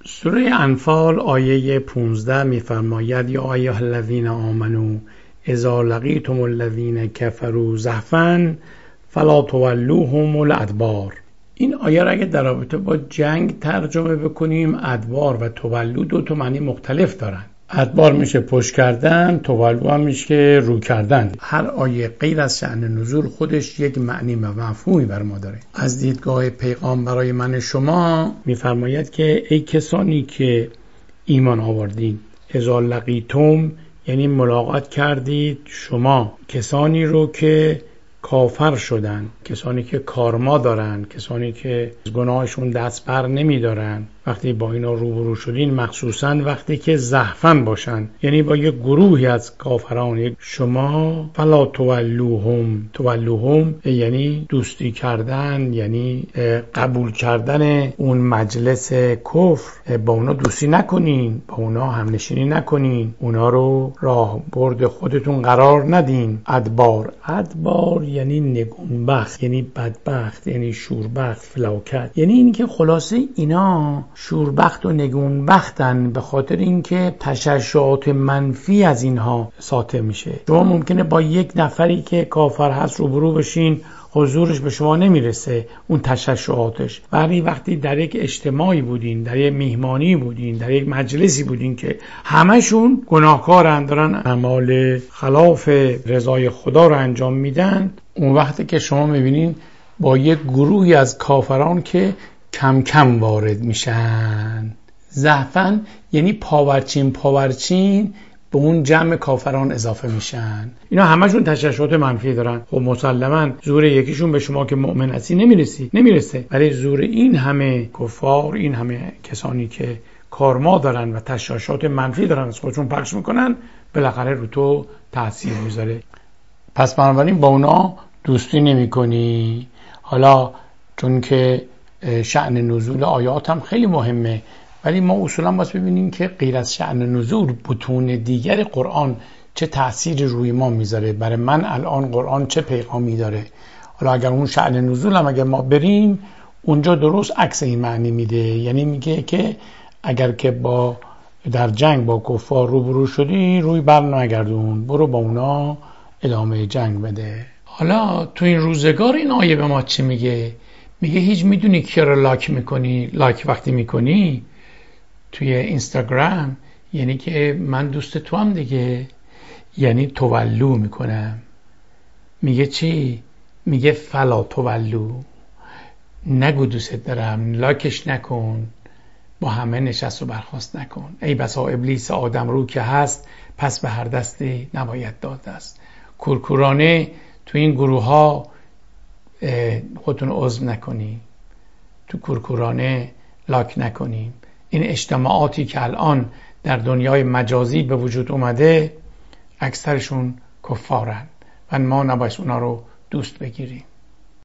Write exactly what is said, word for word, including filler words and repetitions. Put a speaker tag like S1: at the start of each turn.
S1: سوره انفال آیه پانزده میفرماید یا ایها الذین آمنوا اذا لقیتم الذین کفروا زحفا فلا تولوهم الادبار. این آیه را اگه در رابطه با جنگ ترجمه بکنیم، ادبار و تولو دو تا معنی مختلف دارن. ادبار میشه پشت کردن، تولو هم میشه که رو کردن. هر آیه غیر از شأن نزول خودش یک معنی و مفهومی بر ما داره. از دیدگاه پیغام برای من شما میفرماید که ای کسانی که ایمان آوردید، اذا لقیتم یعنی ملاقات کردید شما کسانی رو که کافر شدن، کسانی که کارما دارن، کسانی که از گناهشون دست بر نمی دارن، وقتی با اینا روبرو شدین، مخصوصا وقتی که زحفن باشن، یعنی با یک گروهی از کافران، شما فلا تولوهم، تولوهم یعنی دوستی کردن، یعنی قبول کردن اون مجلس کفر، با اونا دوستی نکنین، با اونا همنشینی نکنین، اونا رو راه برد خودتون قرار ندین. ادبار، ادبار یعنی نگونبخت، یعنی بدبخت، یعنی شوربخت، فلاکت، یعنی این که خلاصه اینا شوربخت و نگونبختن به خاطر اینکه تشعشعات منفی از اینها ساطع میشه. شما ممکنه با یک نفری که کافر هست روبرو بشین، حضورش به شما نمیرسه اون تشعشعاتش، ولی وقتی در یک اجتماعی بودین، در یک میهمانی بودین، در یک مجلسی بودین که همشون گناهکارن، دارن اعمال خلاف رضای خدا رو انجام میدن، اون وقتی که شما میبینین با یک گروهی از کافران که کم کم وارد میشن. زحفن یعنی پاورچین پاورچین به اون جمع کافران اضافه میشن. اینا همشون تشعشعات منفی دارن. خب مسلما زور یکیشون به شما که مؤمن هستی نمیرسی نمیرسه، ولی زور این همه کفار، این همه کسانی که کارما دارن و تشعشعات منفی دارن از خودشون پخش میکنن، بالاخره رو تو تاثیر میذاره. پس بنابراین با اونا دوستی نمی کنی. حالا چون که شأن نزول آیات هم خیلی مهمه، ولی ما اصولا باید ببینیم که غیر از شأن نزول بطون دیگر قرآن چه تأثیری روی ما میذاره. برای من الان قرآن چه پیغامی داره. حالا اگر اون شأن نزول هم اگر ما بریم اونجا درست عکس این معنی میده، یعنی میگه که اگر که با در جنگ با کفار روبرو شدی روی بر نگردون، برو با اونا ادامه جنگ بده. حالا تو این روزگار این آیه به ما چی میگه؟ میگه هیچ میدونی کیا رو لایک میکنی؟ لایک وقتی میکنی توی اینستاگرام یعنی که من دوست تو هم دیگه، یعنی تولو میکنم. میگه چی؟ میگه فلا تولو، نگو دوست دارم، لایکش نکن، با همه نشست و برخاست نکن. ای بسا ابلیس آدم رو که هست، پس به هر دستی نباید داد است. کورکورانه تو این گروه ها خودتون عضو نکنی، تو کورکورانه لاک نکنیم. این اجتماعاتی که الان در دنیای مجازی به وجود اومده اکثرشون کفارن و ما نباید اونا رو دوست بگیریم.